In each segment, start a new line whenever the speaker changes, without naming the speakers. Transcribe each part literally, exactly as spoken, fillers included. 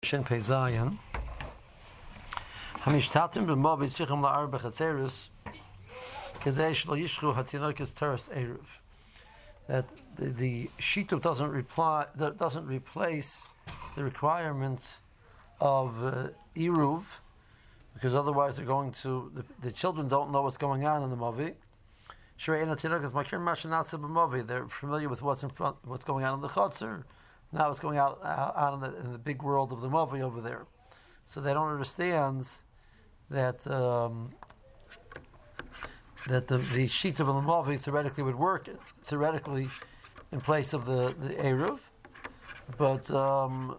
Shin Peizayan. Hamishtatim b'mobi tzichem la'ar b'chatzeres kedei shlo yishchu hatinokes teres eruv. That the, the shituf doesn't reply, that doesn't replace the requirement of uh, eruv, because otherwise they're going to the, the children don't know what's going on in the movi. They're familiar with what's in front, what's going on in the chotzer. Now what's going out, out in, the, in the big world of the movi over there. So they don't understand that um, that the, the sheets of the movi theoretically would work theoretically in place of the, the eruv, but um,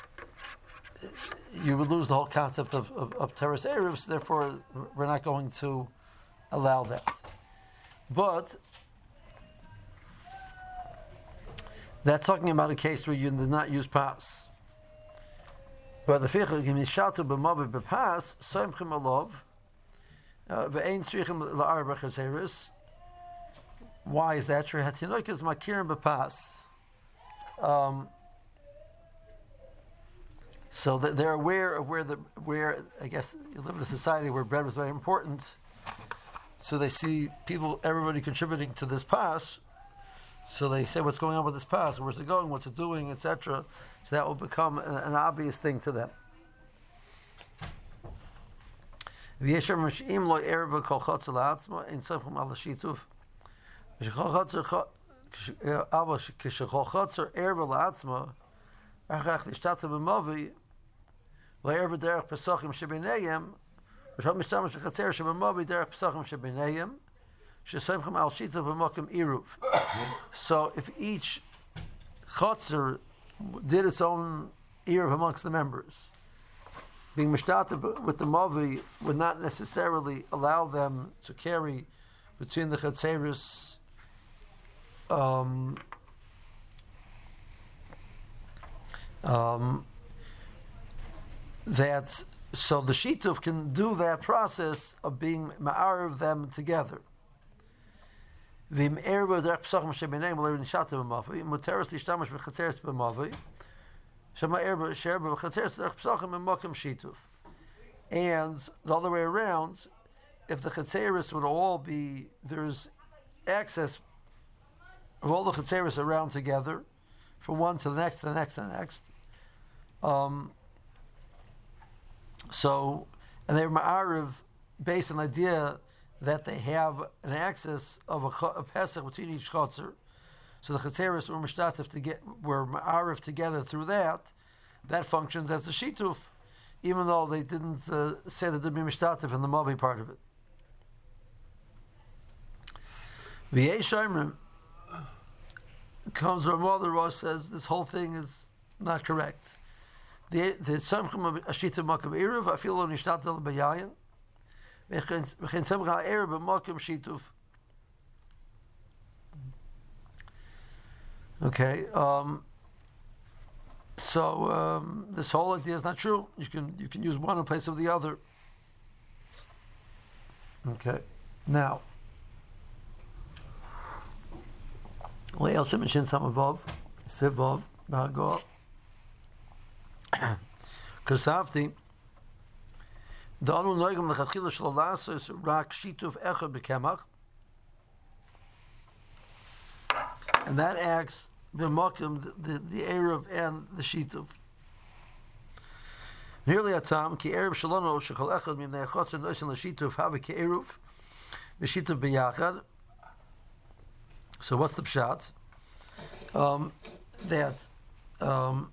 you would lose the whole concept of, of, of teres eruv. So therefore, we're not going to allow that. But that's talking about a case where you did not use pas. But the fichah gimishatu b'mavi b'pas soimchim alov ve'ein tzrichim la'arba chazeres. Why is that? Shrehatinok is makirim b'pas. Um. So that they're aware of where the where I guess you live in a society where bread was very important. So they see people, everybody contributing to this pass. So they say, what's going on with this pass? Where's it going? What's it doing? et cetera. So that will become an, an obvious thing to them. So if each chotzer did its own eruv amongst the members, being mishtatev with the mavi would not necessarily allow them to carry between the chatzeris um, um, that. So the shituf can do that process of being ma'ariv them together. V'im erva derech pesachim shebeneim l'erin shatem b'mavi muteres lishtamash b'chatzeres b'mavi shema erva sherba b'chatzeres derech pesachim b'makim shituf. And the other way around, if the chatzeres would all be, there's access of all the chatzeres around together, from one to the next, to the next, to the next. Um, So, and they're ma'ariv based on the idea that they have an access of a, a pesach between each chotzer. So the chatzeris were mishtatif to get were ma'ariv together through that. That functions as a shituf, even though they didn't uh, say that they'd be mishtatif in the mavi part of it. V'yei shomrim comes Ramah the Rosh says this whole thing is not correct. The the samchim of ashita makom eruv I feel only shtatel beyayin. V'chen v'chen samcha eruv makom shituf. Okay. Um, so um, this whole idea is not true. You can you can use one in place of the other. Okay. Now, Leil Simon Shin Samavov Sivov Bagol. Kasavti the anu noigam lechatchila shel lasos rak shituf echad bekemach, and that acts b'makim the the, the eruv and the shituf. Nearly atam ki eruv shalano shekol echad mimnei achotz noisen l'shituf have ki eruv b'shituf b'yachad. So what's the pshat? Um, that um,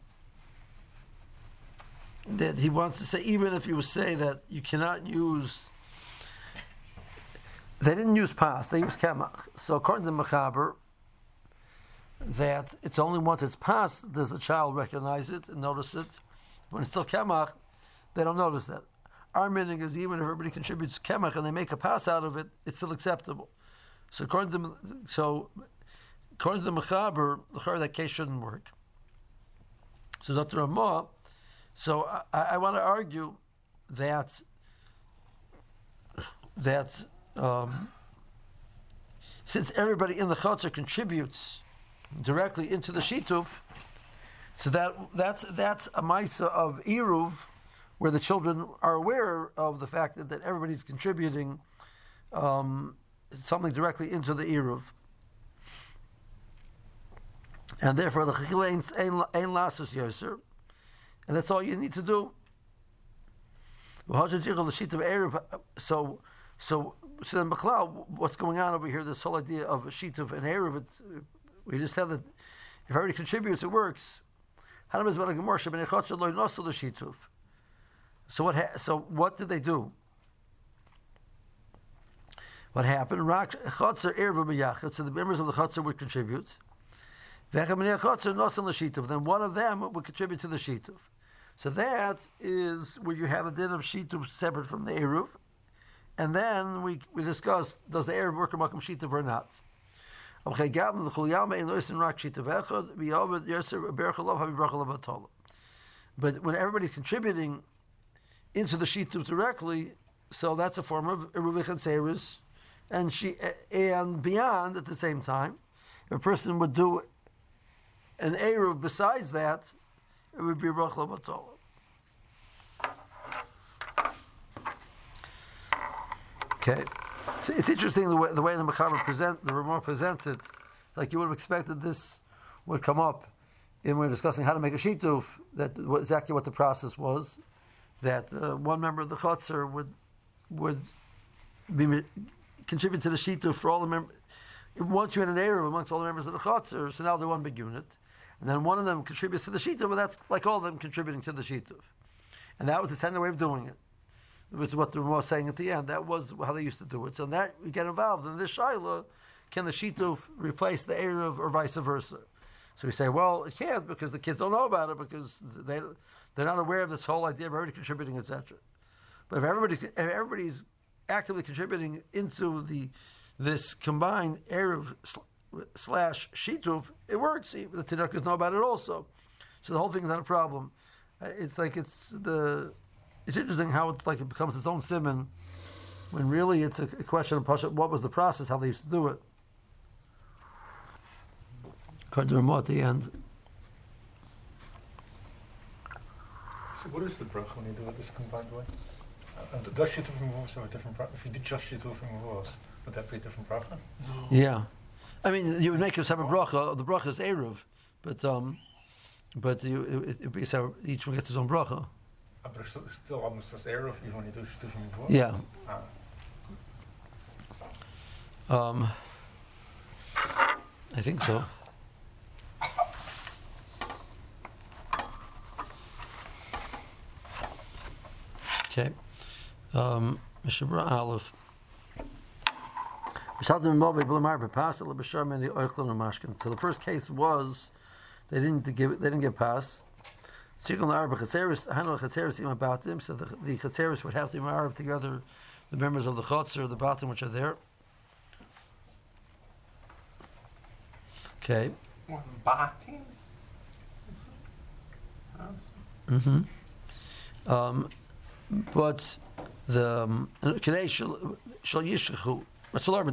that he wants to say, even if you say that you cannot use, they didn't use pas, they used kemach. So according to Mechaber, that it's only once it's pas does the child recognize it and notice it. When it's still kemach, they don't notice that. Our meaning is even if everybody contributes kemach and they make a pas out of it, it's still acceptable. So according to so according to the Mechaber, that case shouldn't work. So Doctor Ramah. So I, I want to argue that that um, since everybody in the chotzer contributes directly into the shituf, So that that's that's a Maisa of Eruv, where the children are aware of the fact that, that everybody's contributing um, something directly into the Eruv. And therefore the Chechila ain't ain't lasus yoser. And that's all you need to do. So so so then B'chlal, what's going on over here, this whole idea of a sheet of an Eruv, we just said that if everybody contributes, it works. So what? Ha- so what did they do? What happened? So the members of the Chotzer would contribute. Then one of them would contribute to the shituv. So that is where you have a din of shituv separate from the eruv, and then we we discuss, does the eruv work among shituv or not? Okay, but when everybody's contributing into the shituv directly, so that's a form of eruv chatzeris, and she and beyond at the same time, if a person would do an eruv besides that, it would be Rachel Batola. Okay, so it's interesting the way the way the Mechaber present the Ramah presents it. It's like you would have expected this would come up, and we're discussing how to make a shituf. That what, exactly what the process was. That uh, one member of the Chotzer would would be contribute to the shituf for all the members. Once you had an eruv amongst all the members of the Chotzer, so now they're one big unit. And then one of them contributes to the shituv, but that's like all of them contributing to the shituv. And that was the standard way of doing it, which is what the Ramah was saying at the end. That was how they used to do it. So that we get involved in this shaila, can the shituv replace the eruv or vice versa? So we say, well, it can't, because the kids don't know about it, because they, they're not aware of this whole idea of everybody contributing, et cetera. But if, everybody, if everybody's actively contributing into the this combined eruv slash shituv, it works. The Tinukas know about it also, so the whole thing is not a problem. It's like it's the. It's interesting how it's like it becomes its own simon, when really it's a, a question of Pasha, what was the process, how they used to do it. According to Ramah at the end.
So what is the bracha when you do it this combined way? Uh, and does shituv and mavos have a different bracha? If you did just shituv and mavos, would that be a different bracha?
No. Yeah. I mean, you would make a separate bracha. The bracha is eruv, but um, but you, it, it be separate, each one gets his own bracha.
Uh, but it's still, it's still almost just eruv even when you do shituv and mavos.
Yeah.
Ah.
Um, I think so. Okay. Um, Mishabra Aleph. So the first case was they didn't give they didn't give pass. So the the chatzeris would have to marry together the members of the chotzer, the batim which are there. Okay.
One batim.
Mm-hmm. Um, but the um, shal yishchu. Shreim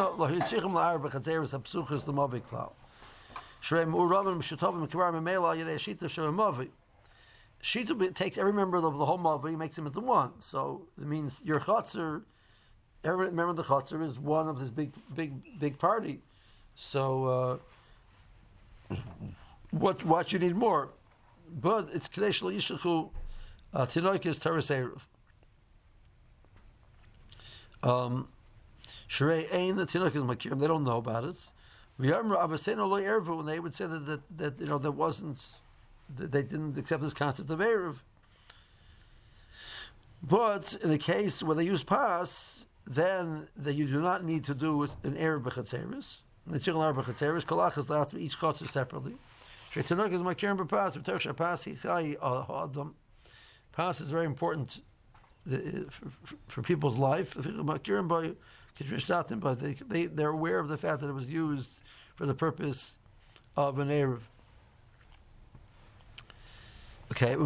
Uravim Shutovim Kibar Memela Yedei Shita Shem Mavi. Shita takes every member of the whole Mavi, makes them into one. So it means your Chotzer, every member of the Chotzer is one of this big, big, big party. So uh, what what you need more? But it's Kadesh Lo Yishachu Tinoik is Teres Eruv. Um Shrei Ein the Tinuk is Makirim, they don't know about it. When they would say that, that, that you know there wasn't, that they didn't accept this concept of Erev. But in a case where they use Pas, then that you do not need to do an Erev b'chatzeris. The Tzigul Erev b'chatzeris, Kolach is allowed to be each chotzer separately. Shrei Tinuk is Makirim b'Pas, V'terch Pas Yichai Adam. Pas is very important for, for, for people's life. Makirim by but they, they, they're aware of the fact that it was used for the purpose of an Erev. Okay,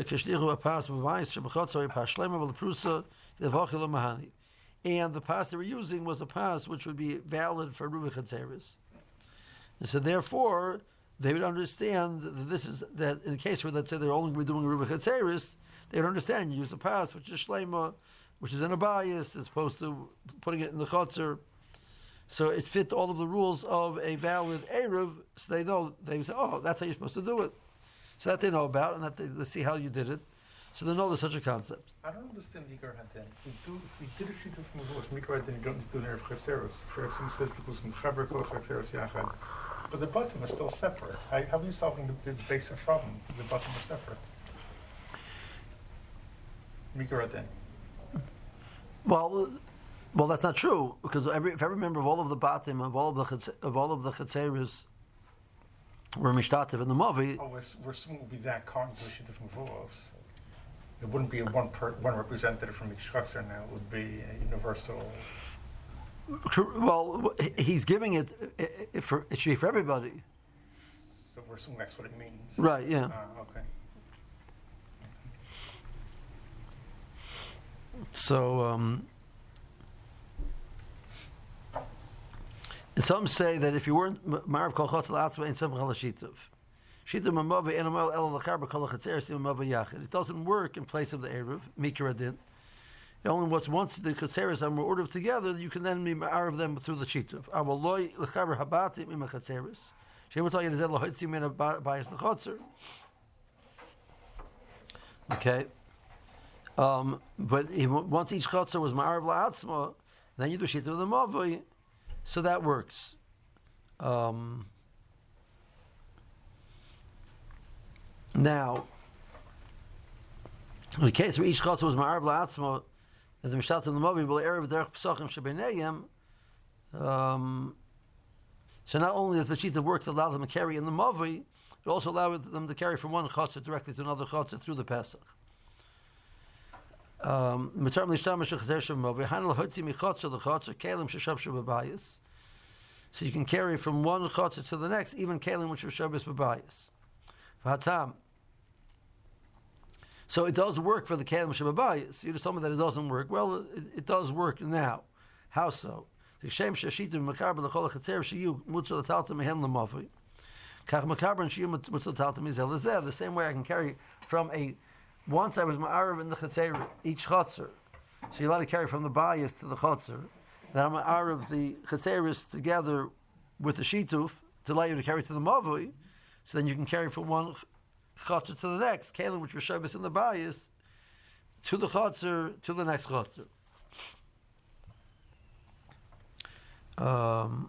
and the pass they were using was a pass which would be valid for Ruva Chatzeris. And so therefore, they would understand that this is that in a case where let's say they're only doing Ruba Chatzeris, they would understand you use a pass which is Shlema, which is in a bias, as opposed to putting it in the Chotzer. So it fit all of the rules of a valid Erev, so they know, they say, oh, that's how you're supposed to do it. So that they know about, and that they, they see how you did it. So they know there's such a concept.
I don't understand Mikar Hadin. If we do, if we did a sheet of Mavos, Mikar Hadin, you don't need to do Erev Chatzeros. Ferguson says because Mechaber Kol Chatzeros Yachad. But the bottom is still separate. How, how are you solving the, the basic problem? The bottom is separate. Mikar Hadin.
Well, well, that's not true because every, if every member of all of the batim of all of the chetz, of all of the chetzeres were mishtatev in the Mavi.
Oh, we're, we're assuming it would be that current to a sheet of Mavos. It wouldn't be a one per, one representative from each Chutzer now. It would be a universal.
Well, he's giving it, it, it for it should be for everybody.
So we're assuming that's what it means.
Right. Yeah.
Uh, okay.
So, um, and some say that if you weren't Ma'arav Kol Chotz L'Atzma Ein Samach Al Shitav, Shitav Mamavi Ein Amal El L'Chaber Kol L'Chatzeres Mamavi Yachid. It doesn't work in place of the Erev Mikra Adin. It only once once the Chatzeres are ordered together, you can then be Ma'arav them through the Shitav. Aval Loi L'Chaber Habati Mima Chatzeres. Shem Otal Yedzel L'Hoitzi Mina Bayis L'Chotzer. Okay. Um, but he, once each chotzer was ma'arav la'atzma, then you do shita with the mavoi, so that works. Um, now, in the case where each chotzer was ma'arav la'atzma, and the mishat of the mavoi will erev derech pesachim shebenayim. Um, so not only does the shita work to allow them to carry in the mavoi, it also allows them to carry from one chotzer directly to another chotzer through the Pesach. Um, so you can carry from one chotzer to the next, even kalim which are shabbos b'bayis. So it does work for the kalim shabbos. You just told me that it doesn't work. Well, it, it does work now. How so? The same way I can carry from a. Once I was ma'arav in the chetzer, each chotzer. So you're allowed to carry from the bias to the chotzer. Then I'm ma'arav the chetzeris together with the shituf to allow you to carry to the mavui. So then you can carry from one chotzer to the next, kalim which was shabbos in the bias, to the chotzer, to the next chotzer. Um,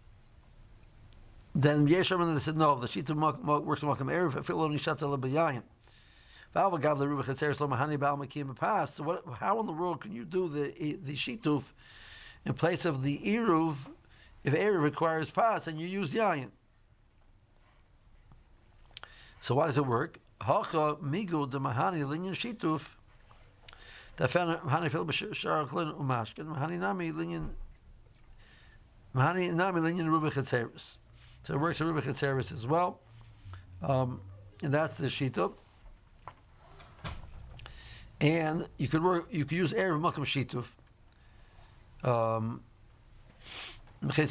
then Yeshem said, no, the shituf works in makam erev, if it only shata lebayayim. So what, how in the world can you do the the shituf in place of the eruv if eruv requires pas and you use yayin? So why does it work? Hacha migu de mahani linyan shituf. Da fan mahani fil b'shar klin umashkin mahani nami linyan mahani nami linyan ruba chetzeris. So it works in ruba chetzeris as well, um, and that's the shituf. And you could work. You could use erev makam shituf. Um, okay,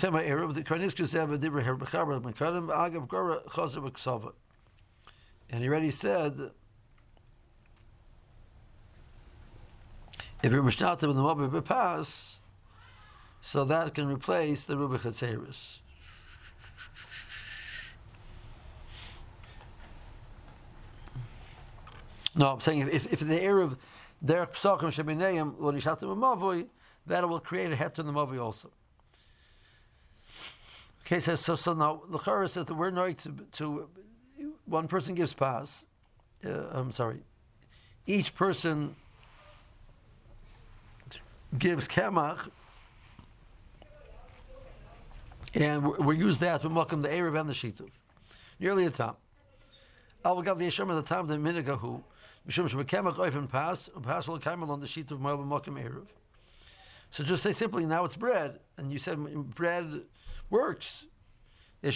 and he already said, if you're mishnatim in the mabbe bepas, so that can replace the ruba chetzeris. No, I'm saying if, if, if the erev derech pesachim shebineim lo nishatim b'mavoi, that will create a het in the mavoi also. Okay, so so, so now the Chara says that we're going to to one person gives pas. Uh, I'm sorry, each person gives kemach, and we, we use that to welcome the erev and the shituf. Nearly a time. I will give the yesham at the time the minigahu. So just say simply, now it's bread, and you said bread works. That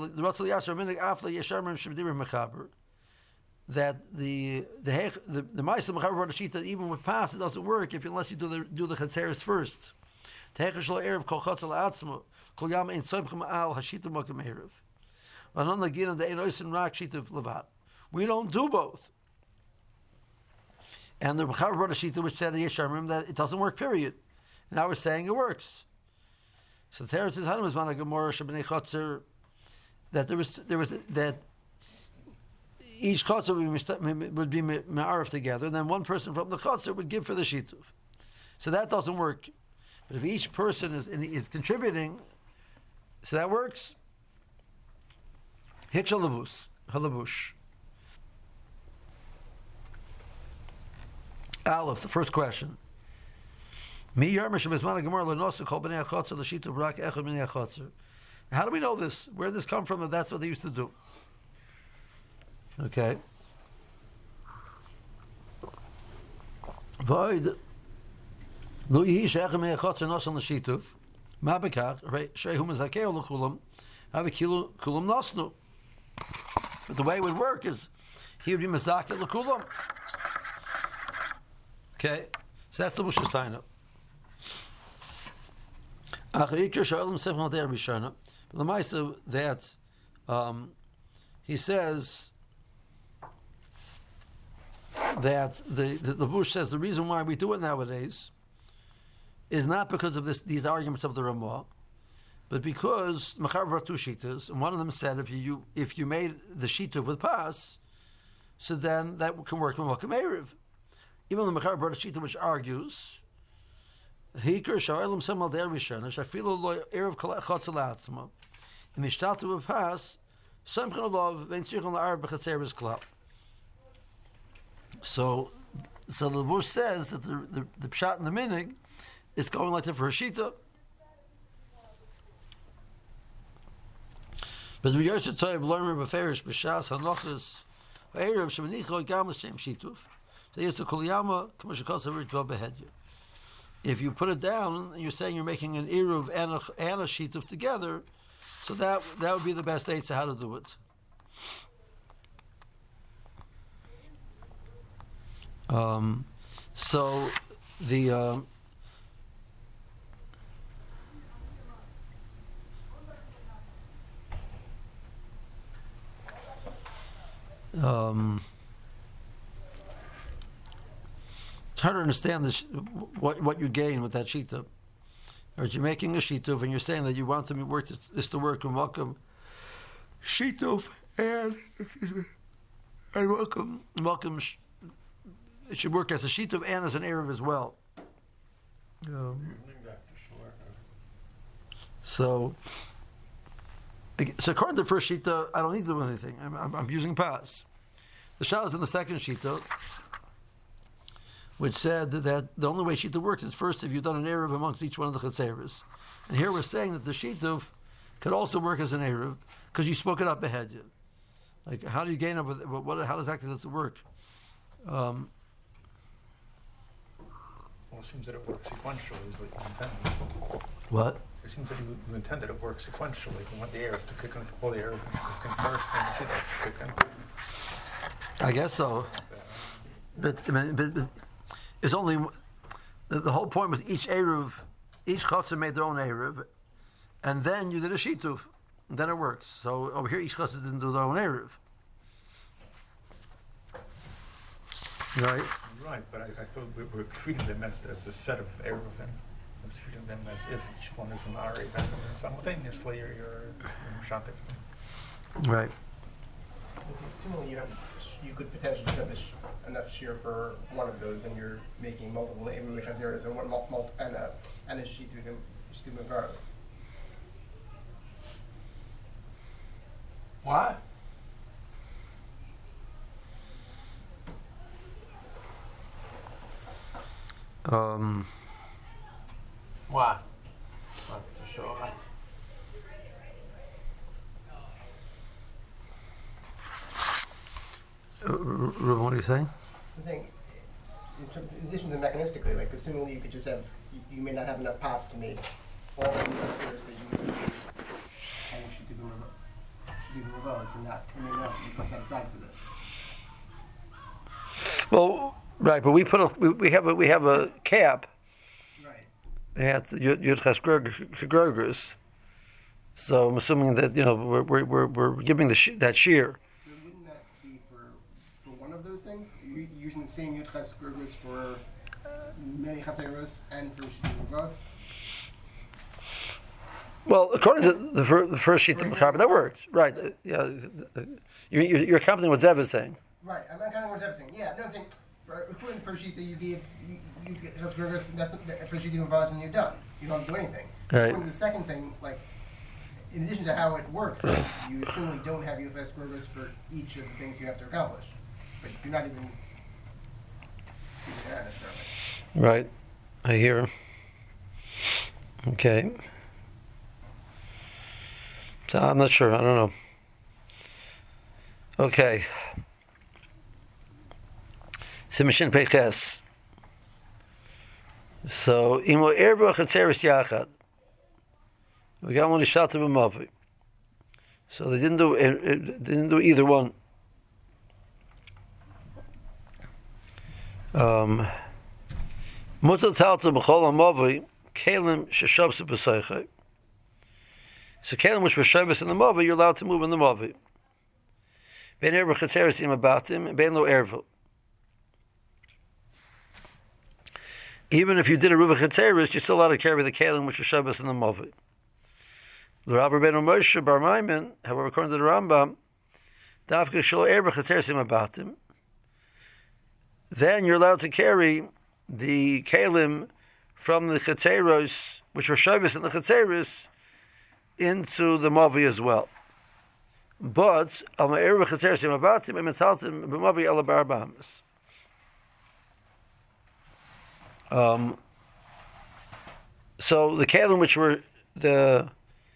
the the the the ma'aser mechaber brought a sheet that even with pas it doesn't work if unless you do the do the chetzeres first. We don't do both. And the Mechaber brought a shita which said that it doesn't work, period. And now we're saying it works. So Teretz is Hanam is Mana Gemara Shabnei Chotzer that there was there was that each chotzer would be me'arif together, and then one person from the chotzer would give for the shituv. So that doesn't work. But if each person is is contributing, so that works. Hitchel lavus halavush. Aleph, the first question. Mi yarmish b'zman gemara lenosu kol b'nei achotzer l'shituv rak echad b'nei achotzer. How do we know this? Where did this come from? That that's what they used to do. Okay. Void lo yihi she'echem me'achotzer nosan l'shituv ma bekach she'hu mezakeo l'kulam have kilu kulam nosnu. But the way it would work is he would be mezakeh l'kulam. Okay, so that's the Bush's sign up. Achayikir she'olam sefem al der b'shana. But the Maisa that um, he says that the, the the Bush says the reason why we do it nowadays is not because of this these arguments of the Ramah, but because Mechaber brought two shitas, and one of them said if you if you made the shita with pas, so then that can work with Malkam Erev. Even the Mechaber brought a shita which argues Hikr sha'olam semal der b'shana shafilu lo erev chotzer la'atzma and mishtatu with pas samchin olav v'entzirchon la'ar b'chatzeres klap. So, so the verse says that the the, the pshat and the minig is going like that for a shita. But the Yosef Toyib learner b'ferish b'shas hanochas v'erev shemanicho gam l'shem shituf. So it's a kuliyama k'mashakos avirich b'hedya. If you put it down and you're saying you're making an eruv and a, and a shituf together, so that that would be the best answer how to do it. Um, so the um, um, it's hard to understand this, what what you gain with that shita. Or you're making a shituf and you're saying that you want to work this, this to work and welcome shituf and and welcome welcome. It should work as a shituf and as an erev as well. Um, so, so according to the first shita, I don't need to do anything. I'm, I'm, I'm using pas. The shah is in the second shita, which said that the only way shita works is first if you've done an erev amongst each one of the chetzeres. And here we're saying that the shituf could also work as an erev because you spoke it up ahead. Like, how do you gain up with it? What? How exactly does it work? Um,
Well, it seems that it works sequentially, is what you intended.
What?
It seems that you, you intended it works sequentially. You want the Erev to kick in, all the Erev to kick in first, then the Shidduch to kick in.
I guess so. But, I mean, but, but it's only, the, the whole point was each Erev, each Chotzer made their own Erev, and then you did a Shituf, and then it works. So over here, each Chotzer didn't do their own Erev. Right?
Right, but I, I thought we were treating them as, as a set of Erev, then. I was treating them as if each one is an Ari, and simultaneously you're, you're Shatik.
Right.
Assuming you have, you could potentially have this enough shear for one of those, and you're making multiple information areas and one multiple and a and a sheet to them, regardless.
Why?
Um.
Why? What, to show off?
Uh, Ruben, what are you saying?
I'm saying, in, terms, in addition to mechanistically, like assuming you could just have, you, you may not have enough pots to make all the numbers that you would need, and you should do them should do them reverse, and not, I mean, no, you put that aside for this.
Well, right, but we put a we, we have a we have a cap
Right.
at Yud Ches Grogers, So I'm assuming that you know we're we're we're, we're giving the sh- that shear.
Wouldn't that be for for one of those things? Are you using the same Yudchas Gergus for many Chatzeros and for Shitim both?
Well, according to the, fir- the first sheet of Mechaber, that works, right? Uh, yeah, you, you're, you're accompanying what Zev is saying.
Right, I'm not counting what Zev's saying. Yeah, no, I'm saying, for, according to the first sheet that you gave, you, you get Yudchas Gergus, and that's the first sheet you involves and you're done. You don't do anything.
Right.
According to the second thing, like, in addition to how it works, you certainly don't have Yudchas Gergus for each of the things you have to accomplish. But you're not even doing that necessarily.
Right, I hear. Okay. So I'm not sure. I don't know. Okay. Simishin Peches. So imo erba chatzeres yachad. We got only shot of a mavi. So they didn't do it, it, they didn't do either one. Um. Mutal talta b'chol ha'mavi kelim sheshavse b'seichei. So kelim which were shavus in the mavi, you're allowed to move in the mavi. Ben erba chatzeres im abatim, ben lo erva. Even if you did a ruva chatzeres, you're still allowed to carry the kelim which were shavus in the mavi. The Rabbi Ben Moshe Bar Maimon, however, according to the Rambam, dafka shelo erba chatzeres im abatim. Then you're allowed to carry the kelim from the chatzeros, which were shavus in the chatzeros, into the mavi as well. But al ma'er v'chatzeros im abatim emetaltim b'mavi ala barbamas. Um. So the kelim which were the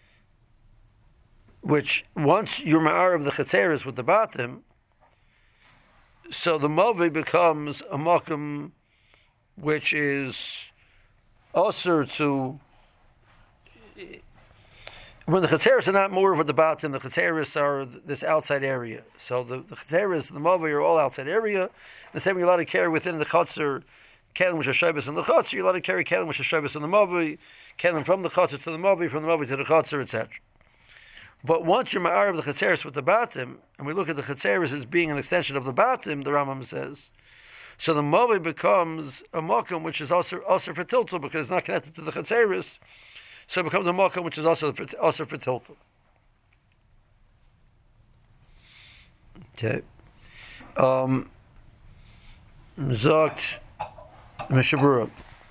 which once you're ma'ar of the chatzeros with the batim, so the mavi becomes a makom which is usher to when the chatzeros are not more with the batim, the chatzeros are this outside area. So the the chatzeros, the mavi are all outside area. The same you're allowed to carry within the chatzer kelim which are shavus in the chatzer. You're allowed to carry kelim which are shavus in the mavi, kelim from the chatzer to the mavi, from the mavi to the chatzer, et cetera. But once you're ma'ar of the chatzeros with the batim, and we look at the chatzeros as being an extension of the batim, the Rambam says, so the mavi becomes a makom which is also also for tiltul because it's not connected to the chatzeros, so it becomes a makom which is also for, also for tiltul. Okay. Um. Zogt Mishabura.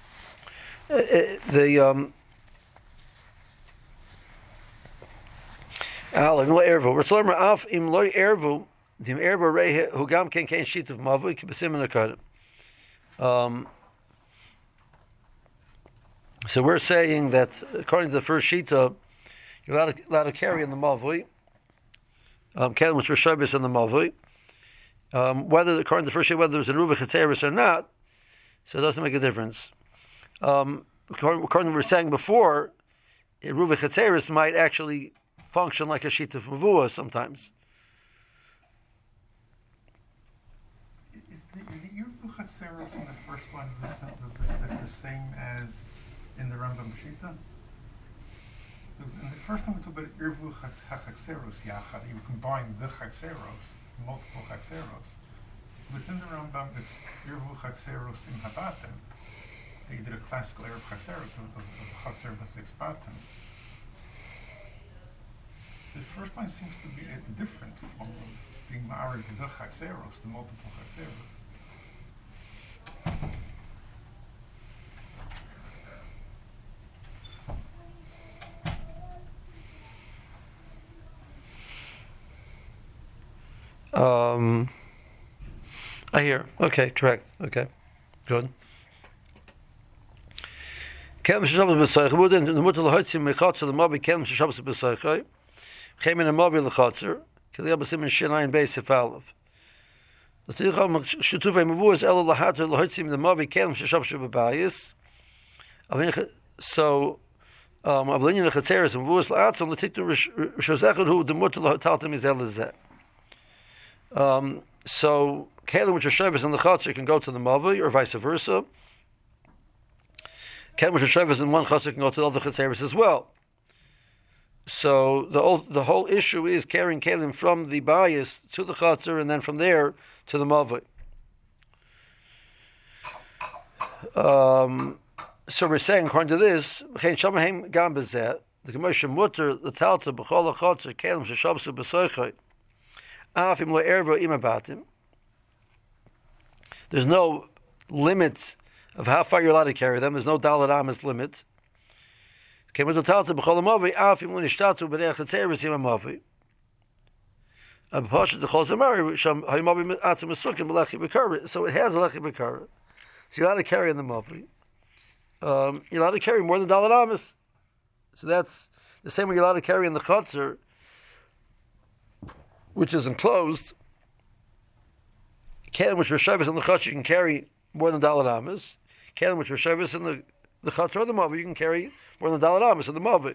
The um. Al im lo ervu. Ratzol ra'af im lo ervu. Dim ervu reihe hu gam ken ken shit of mavu kibesim in the Um. So we're saying that according to the first shita, you're allowed to, allowed to carry in the mavui. Um, kelim which were shabis in the mavui. Um, whether according to the first shita, whether there's a ruva chatzeris or not, so it doesn't make a difference. Um, according, according to what we were saying before, a ruva chatzeris might actually function like a sheet of mavua sometimes.
Is the, is the Irvu Chatzeros in the first line of the sentence the same as in the Rambam Shita? Because in the first time we talk about Irvu HaChatzeros Yachad, you combine the Chatzeros, multiple Chatzeros. Within the Rambam, it's Irvu Chatzeros in Habatim. They did a classical Erev Chatzeros of, of, of Chatzer B'chlex Batim. This first line seems to be a different form of being ma'arid the chatzeros, the multiple chatzeros.
Um, I hear. Okay, correct. Okay, good. Kelm sheshavas b'sayich. Wouldn't the mutal hoitzim mechatzer the mabi kelm sheshavas b'sayich? Came in a mobile lechatzer. Kiliyah b'sim in shinayin beis ifalav. The tzricha shutuvei mavuz elo lahater lahotzim the mavi kelem sheshavas b'bayis. So, um, avlinyan lechatzeres and mavuz la'atzom l'tiktu rishozechad hu the mutal lahataltim is elazeh. Um, so kelim which are shavas in the chatzer can go to the mavi or vice versa. Kelim which are shavas in one chatzer can go to the other chatzeres as well. so the whole, the whole issue is carrying kelim from the bayis to the chatzar and then from there to the mavoi. Um, so we're saying, according to this, the Gemara mutter the talta b'chol chatzar kelim sheshabsu b'soichay afim lo ervo imabatim. There's no limit of how far you're allowed to carry them. There's no dalat amas limit. So it has a lechi b'kara. So you're allowed to carry in the mavi. Um, you're allowed to carry more than dalat amas. So that's the same way you're allowed to carry in the chatzar, which is enclosed. Kelim which Rishavas in the chatzar you can carry more than dalat amas. Kelim which Rishavas in the the chatzar or the mavi you can carry more than dalat amas in the mavi.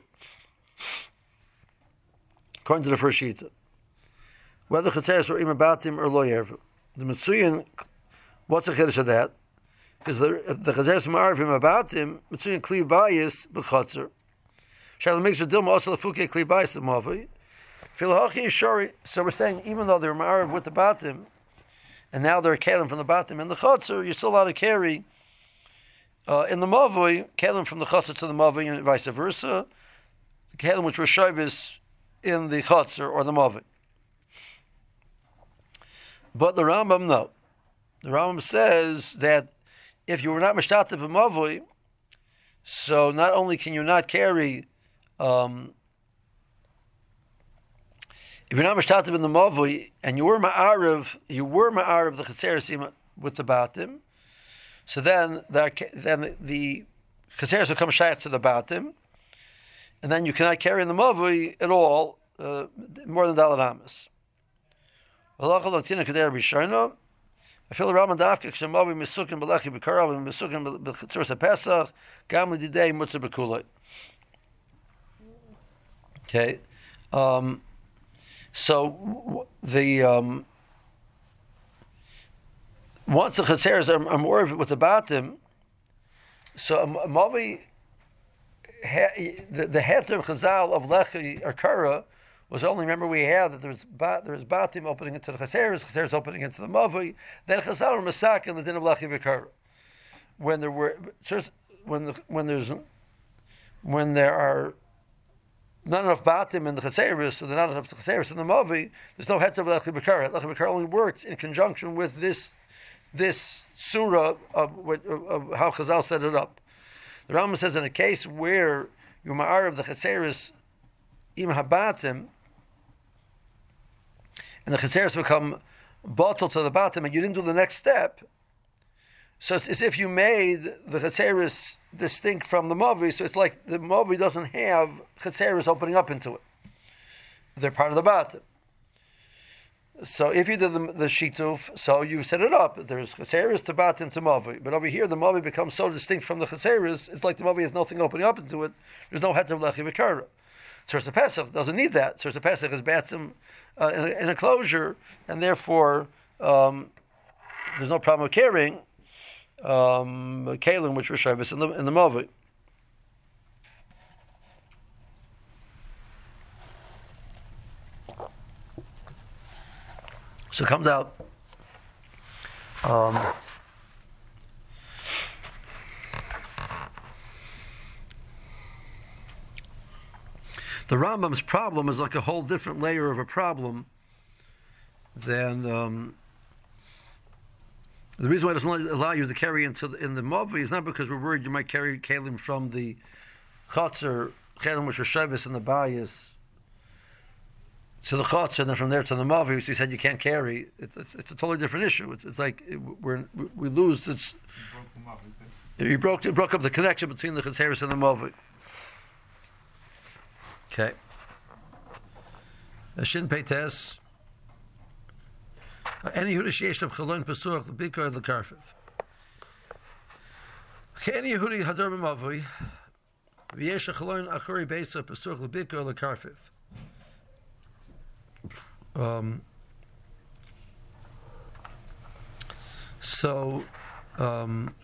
According to the first shita, whether chatzeres or imabatim or lo yervu, the Mitzuyin, what's the chiddush of that? Because the the chatzeres ma'arv imabatim Mitzuyin kli bayis b'chatzar. Shall makes a dilma also the fuke kli bayis the mavi. Filahachi shori. So we're saying even though they're ma'arv with the batim, and now they're kelim from the batim and the chatzar, you're still allowed to carry uh, in the mavoi kelim from the chatzar to the mavoi and vice versa. The kelim which were shaybis in the chatzar or the mavoi. But the Rambam no. The Rambam says that if you were not mishtatev b'mavoi, so not only can you not carry. Um, If you're not mishtatev in the mavoi and you were ma'arav, you were ma'arav the chatzeres with the batim, so then the then the chatzeres will come shayach to the batim, and then you cannot carry in the mavoi at all uh, more than dalat amas. I feel the Rambam dafka k'shemavi misukim b'lechi b'karav and misukim b'chatzeres haPesach gam l'didei mutzah b'kulei. Okay. Um, So the um, once the chatzeres are, are more with the batim, so a mavi the the heter of chazal of lechi or kara was only, remember we had that there was ba, there was batim opening into the chatzeres, chatzeres opening into the mavi. Then chazal were masak in the din of lechi v'kara. When there were when the, when there's when there are not enough batim in the chatzeres, so they're not enough chatzeres in the mavi. There's no heter of lechi b'kara. Lechi b'kara only works in conjunction with this this surah of, of, of how Chazal set it up. The Rambam says in a case where you ma'ar of the chatzeres im habatim, and the chatzeres become bottled to the batim, and you didn't do the next step. So it's as if you made the chatzeres distinct from the mavi, so it's like the mavi doesn't have chatzeres opening up into it. They're part of the batim. So if you did the, the shituf, so you set it up. There's chatzeres to batim to mavi, but over here the mavi becomes so distinct from the chatzeres, it's like the mavi has nothing opening up into it. There's no heter of lechi v'kara. Tzurus HaPesach doesn't need that. Tzurus HaPesach is batim uh, in, a, in a closure, and therefore um, there's no problem with carrying um kalim which were shabbos in the in the mavi. So it comes out um the Rambam's problem is like a whole different layer of a problem than um the reason why it doesn't allow you to carry into the, in the mavi is not because we're worried you might carry kalim from the chatzar, kalim which are shabbos in the bayis, to the chatzar, and then from there to the mavi, which we said you can't carry. It's it's, it's a totally different issue. It's, it's like it, we're, we lose. It's you broke you broke up the connection between the chatzeres and the mavi. Okay. Shin peites. Any Yehuda sheish of chalon pesuach the bikar the karfiv. Any Yehudi hadar b'mavui v'yesh chalon achori beisa pesuach the bikar the karfiv. Um. So, um,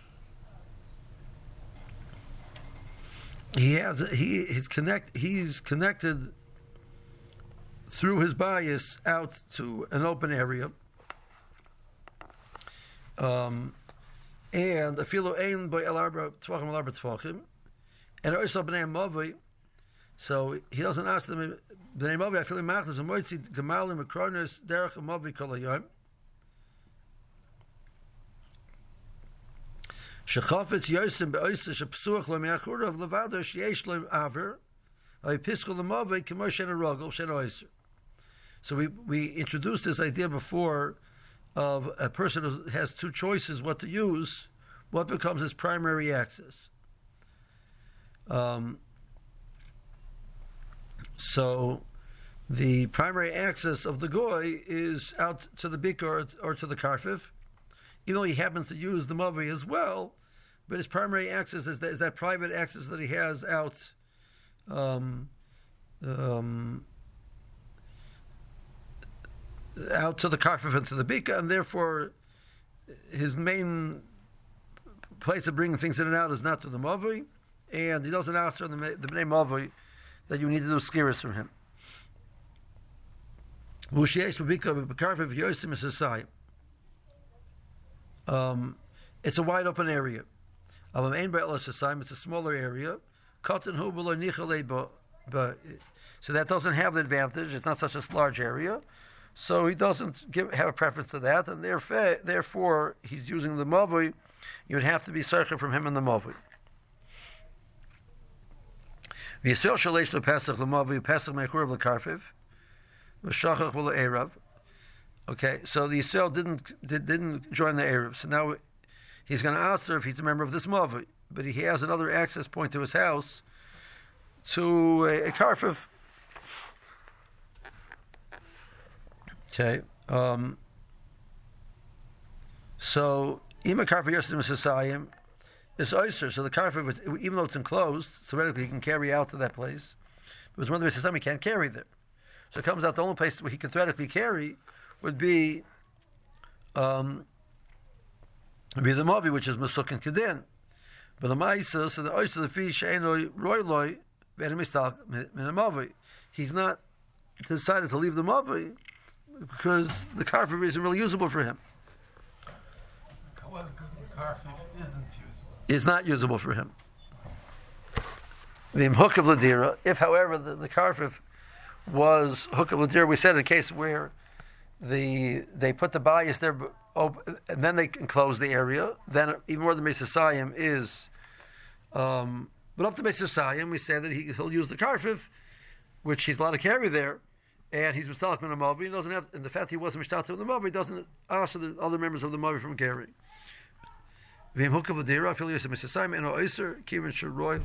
he has he he's connect he's connected through his bias out to an open area. Um, and a filo ein by el arba tvachim el arba tvachim, and also b'nei mavi. So he doesn't ask them b'nei mavi. I feel in machnas and moitzi gemalim akronis derech mavi kol hayom. Shechafetz yosem beoiser shepsuach lo me'achurav levado sheyesh lo aver ayipiskol lemavi k'mo shen arogel shen oiser. So we we introduced this idea before of a person who has two choices what to use, what becomes his primary axis. Um, so the primary axis of the goy is out to the bika or, or to the karfif, even though he happens to use the mavi as well, but his primary axis is that, is that private axis that he has out um, um, out to the karfif and to the bika, and therefore his main place of bringing things in and out is not to the mavi, and he doesn't ask for the, the bnei mavi that you need to do skiris from him. Um, it's a wide open area. It's a smaller area. So that doesn't have the advantage. It's not such a large area. So he doesn't give, have a preference to that, and therefore, therefore he's using the mavi. You would have to be searching from him in the mavi. Okay, so the Yisrael didn't did, didn't join the Arab. So now he's going to answer if he's a member of this mavi, but he has another access point to his house to a, a karfif. Okay, um, so Ima Karfa Yosim Sasayim is oyster. So the Karfa, even though it's enclosed, theoretically he can carry out to that place. But one of the Sasayim he can't carry there. So it comes out the only place where he can theoretically carry would be um, would be the Mavi, which is Masuk and Kedin. But the Ma'isa, so the oyster, the fish, Einoi Roiloi, Venemistak Minamavi. He's not decided to leave the Mavi because the karfif isn't really usable for him.
However, the karfif isn't usable.
It's not usable for him. The hook of ladira. If, however, the, the karfif was hook of ladira, we said in a case where the they put the bias there, open, and then they enclose the area. Then even more than Mesasayim is, um, but up to Mesasayim, we say that he, he'll use the karfif, which he's allowed to carry there. And he's Mistalik min a Mavi, he doesn't have, and the fact he wasn't Mishtat of the Mavi doesn't ask the other members of the Mavi from carrying. V'im hukav adira, afil yosem misasayim, and o'oiser, kivin shiroi.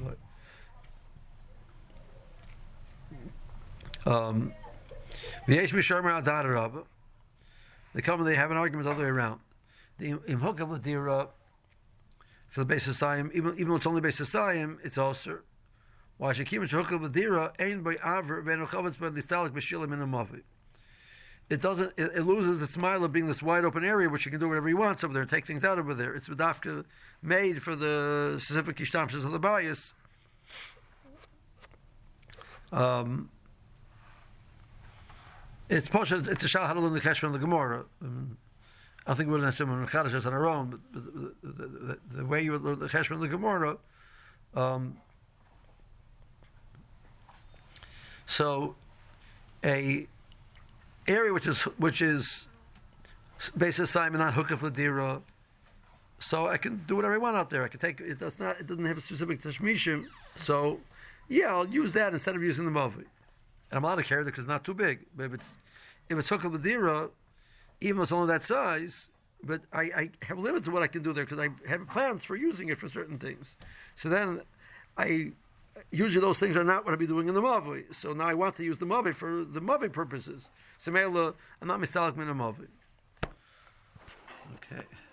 Um, v'yesh misharmer al dada rabba. They come and they have an argument the other way around. The im hukav adira, for the base of Sayim, even, even though it's only base of Sayim, it's also. Why should keep it hukav adira ein by aver v'enochavitz by listalik b'shilim in a mavi? It doesn't. It, it loses its smile of being this wide open area, which you can do whatever you want over there, take things out over there. It's b'dafka made for the specific ishtamshas of the bias. Um, it's posha. It's a shal hadol in the Cheshvan the Gemara. Um, I think we're going to assume Chadash on our own, but the, the, the, the way you learn the Cheshvan the Gemara. Um, So, a area which is which is basis Simon, not hook of ladira. So I can do whatever I want out there. I can take it. Does not. It doesn't have a specific tashmishim. So, yeah, I'll use that instead of using the mavi. And I'm allowed to carry it because it's not too big. But if it's if it's hook of ladira, even though it's only that size, but I, I have limits to what I can do there because I have plans for using it for certain things. So then I. Usually those things are not what I'll be doing in the Mavi. So now I want to use the Mavi for the Mavi purposes. So I'm not mistalik min a Mavi. Okay.